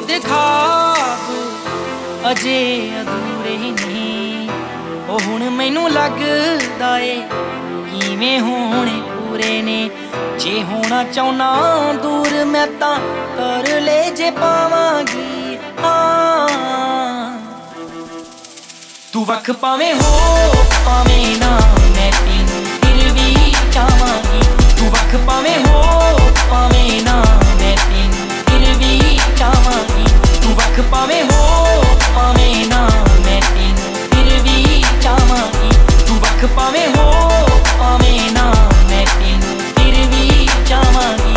ਦੇ ਖਾਬ ਅਜੇ ਅਧੂਰੇ ਨੇ। ਉਹ ਹੁਣ ਮੈਨੂੰ ਲੱਗਦਾ ਏ ਕਿਵੇਂ ਹੋਣੇ ਪੂਰੇ ਨੇ। ਜੇ ਹੋਣਾ ਚਾਹੁੰਨਾ ਦੂਰ ਮੈਂ ਤਾਂ ਕਰ ਲੈ ਜੇ ਪਾਵਾਂਗੀ। ਤੂੰ ਵੱਖ ਭਾਵੇਂ ਹੋ ਭਾਵੇਂ ਨਾ ਮੈਂ ਤੈਨੂੰ ਫਿਰ ਵੀ ਚਾਹਾਂਗੀ। ਤੂੰ ਵੱਖ ਭਾਵੇਂ ਹੋ ਭਾਵੇਂ ਨਾ ਮੈਂ ਤੈਨੂੰ ਫਿਰ ਵੀ ਚਾਹਾਂਗੀ। ਤੂੰ ਵੱਖ ਭਾਵੇਂ ਹੋ ਭਾਵੇਂ ਨਾ ਮੈਂ ਤੈਨੂੰ ਫਿਰ ਵੀ ਚਾਹਾਂਗੀ। ਤੂੰ ਵੱਖ ਭਾਵੇਂ ਹੋ ਭਾਵੇਂ ਨਾ ਮੈਂ ਤੈਨੂੰ ਫਿਰ ਵੀ ਚਾਹਾਂਗੀ।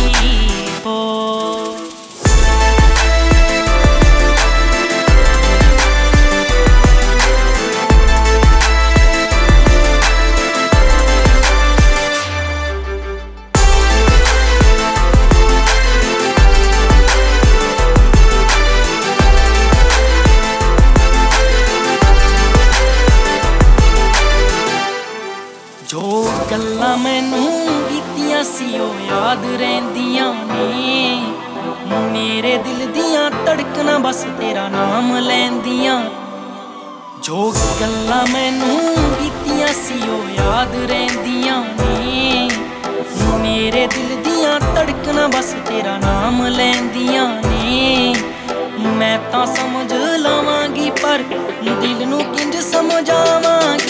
ਜੋ ਗੱਲਾਂ ਮੈਨੂੰ ਕੀਤੀਆਂ ਸੀ ਉਹ ਯਾਦ ਰਹਿੰਦੀਆਂ ਨੇ। ਮੇਰੇ ਦਿਲ ਦੀਆਂ ਧੜਕਣਾਂ ਬਸ ਤੇਰਾ ਨਾਮ ਲੈਂਦੀਆਂ। ਜੋ ਗੱਲਾਂ ਮੈਨੂੰ ਕੀਤੀਆਂ ਸੀ ਉਹ ਯਾਦ ਰਹਿੰਦੀਆਂ ਨੇ। ਮੇਰੇ ਦਿਲ ਦੀਆਂ ਧੜਕਣਾਂ ਬਸ ਤੇਰਾ ਨਾਮ ਲੈਂਦੀਆਂ ਨੇ। ਮੈਂ ਤਾਂ ਸਮਝ ਲਵਾਂਗੀ ਪਰ ਦਿਲ ਨੂੰ ਕਿੰਜ ਸਮਝਾਵਾਂਗੀ।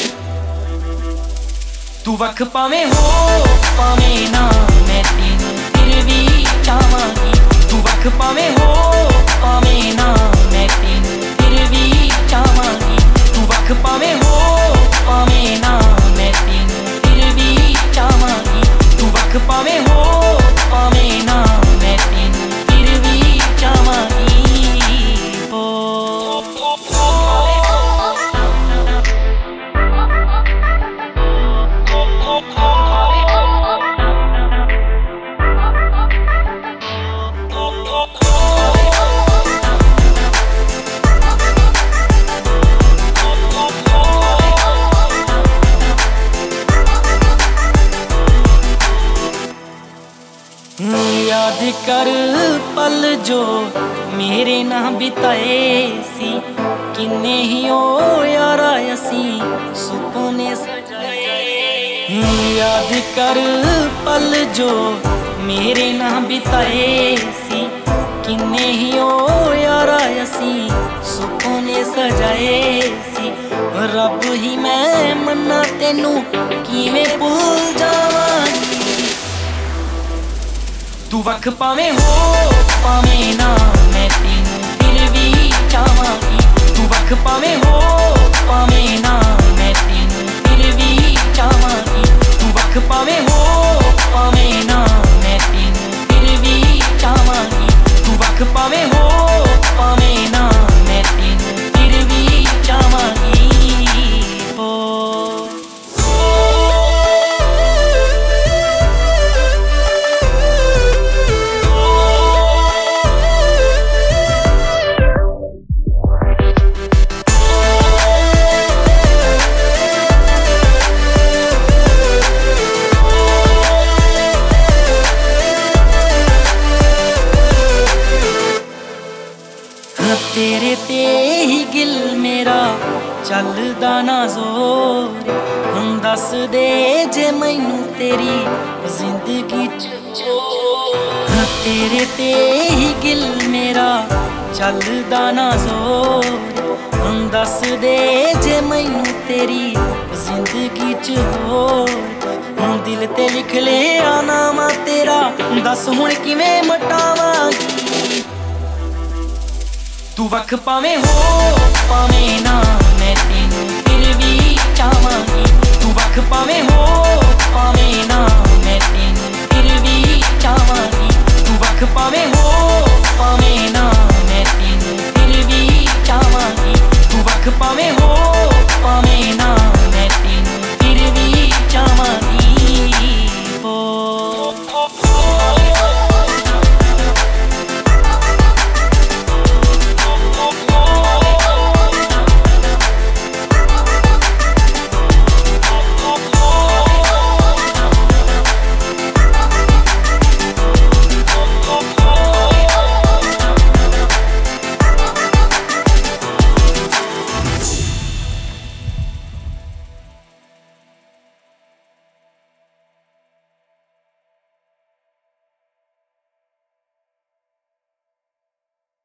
ਤੂੰ ਵੱਖ ਭਾਵੇਂ ਹੋ ਭਾਵੇਂ ਨਾ ਮੈਂ ਤੈਨੂੰ ਫਿਰ ਵੀ ਚਾਹਾਂਗੀ। ਤੂੰ ਵੱਖ ਭਾਵੇਂ ਹੋ ਭਾਵੇਂ ਨਾ ਮੈਂ ਤੈਨੂੰ ਫਿਰ ਵੀ ਚਾਹਾਂਗੀ। ਤੂੰ ਵੱਖ ਭਾਵੇਂ ਹੋ ਭਾਵੇਂ ਨਾ ਮੈਂ ਤੈਨੂੰ ਫਿਰ ਵੀ ਚਾਹਾਂਗੀ। ਤੂੰ ਵੱਖ ਭਾਵੇਂ ਹੋ ਭਾਵੇਂ ਨਾ ਮੈਂ ਤੈਨੂੰ ਫਿਰ ਵੀ ਚਾਹਾਂਗੀ। याद कर पल जो मेरे नाल बिताए सी। किन्ने ही ओ यारा असी सुपने सजाए। याद कर पल जो मेरे नाल बिताए सी। किन्ने ही ओ यारा असी सुपने सजाए सी। रब ही मैं मन्ना तेनू किवें भुल जावांगी। तू ਵੱਖ ਭਾਵੇਂ ਹੋ ਭਾਵੇਂ ਨਾ ਮੈਂ ਤੈਨੂੰ ਫਿਰ ਵੀ ਚਾਹਾਂਗੀ। ਤੂੰ ਵੱਖ ਭਾਵੇਂ ਹੋ ਭਾਵੇਂ ਨਾ ਮੈਂ ਤੈਨੂੰ ਫਿਰ ਵੀ ਚਾਹਾਂਗੀ। ਤੂੰ ਵੱਖ ਭਾਵੇਂ ਹੋ ਭਾਵੇਂ ਨਾ ਮੈਂ ਤੈਨੂੰ ਫਿਰ ਵੀ ਚਾਹਾਂਗੀ। ਤੂੰ ਵੱਖ ਭਾਵੇਂ ਹੋ ਭਾਵੇਂ ਨਾ ਮੈਂ ਤੈਨੂੰ ਫਿਰ ਵੀ ਚਾਹਾਂਗੀ। तेरे ते ही गिल मेरा चलदा ना जोर। हम दस दे जे मैनू तेरी जिंदगी च। तेरे ते ही गिल मेरा चलदा ना जोर। हम दस दे जे मैनू तेरी जिंदगी च होर। दिल ते लिख लिया नाम तेरा दस हुण किवें मटावांगी। तू ਵੱਖ ਭਾਵੇਂ ਹੋ ਭਾਵੇਂ ਨਾ